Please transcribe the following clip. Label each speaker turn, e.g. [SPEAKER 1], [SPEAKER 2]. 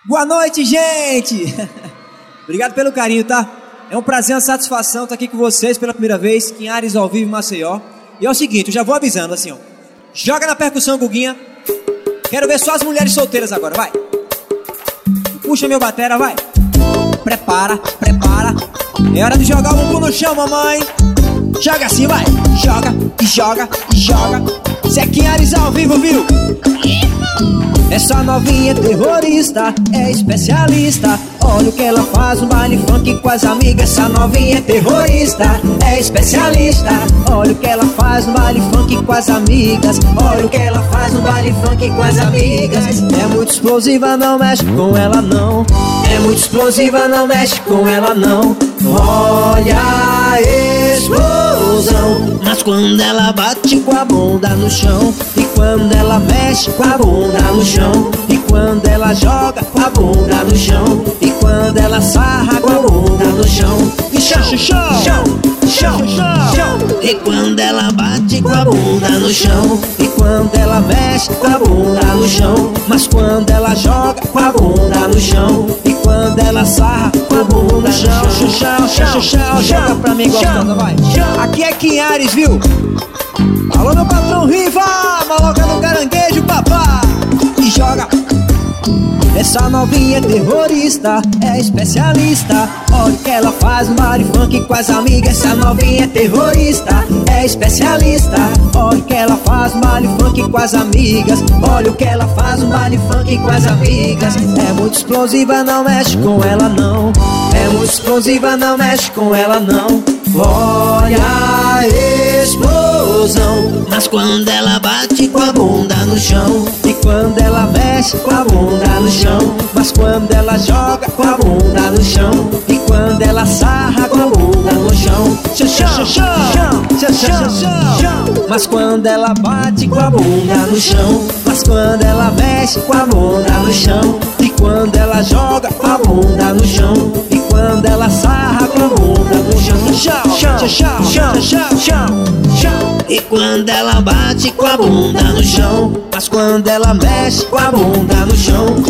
[SPEAKER 1] Boa noite, gente! Obrigado pelo carinho, tá? É um prazer, uma satisfação estar aqui com vocês pela primeira vez, Quinhares ao vivo em Maceió. E é o seguinte, eu já vou avisando assim, ó. Joga na percussão, Guguinha. Quero ver só as mulheres solteiras agora, vai. Puxa meu batera, vai. Prepara, prepara. É hora de jogar o bumbum no chão, mamãe. Joga assim, vai. Joga, e joga, e joga. Cê é Quinhares ao vivo, viu? Essa novinha é terrorista, é especialista. Olha o que ela faz no baile funk com as amigas. Essa novinha é terrorista, é especialista. Olha o que ela faz no baile funk com as amigas. Olha o que ela faz no baile funk com as amigas. É muito explosiva, não mexe com ela não. É muito explosiva, não mexe com ela não. Olha a explosão. Mas quando ela bate com a bunda no chão, e quando ela mexe com a bunda no chão, e quando ela joga com a bunda no chão, e quando ela sarra com a bunda no chão, e chão, chão, chão, chão, chão. E quando ela bate com a bunda no chão, e quando ela mexe com a bunda no chão, mas quando ela joga com a bunda no chão, e quando ela sarra com a bunda no chão, chão, chão, chão, joga pra mim gostosa, vai. Aqui é Quinhares, viu? Alô, meu patrão Riva, maloca no caranguejo, papá. E joga. Essa novinha é terrorista, é especialista. Olha o que ela faz no baile funk com as amigas. Essa novinha é terrorista, é especialista. Olha o que ela faz no baile funk com as amigas. Olha o que ela faz no baile funk com as amigas. É muito explosiva, não mexe com ela não. É muito explosiva, não mexe com ela não. Olha a explosão. Mas quando ela bate com a bunda no chão, e quando ela mexe com a bunda no chão, mas quando ela joga com a bunda no chão, e quando ela sarra com a bunda no chão, chão, chão, chão, chão, chão. Mas quando ela bate com a bunda no chão, mas quando ela mexe com a bunda no chão, e quando ela joga com a bunda no chão, e quando ela sarra com a bunda no chão, chão, chão, chão, chão, chão. E quando ela bate com a bunda no chão, mas quando ela mexe com a bunda no chão,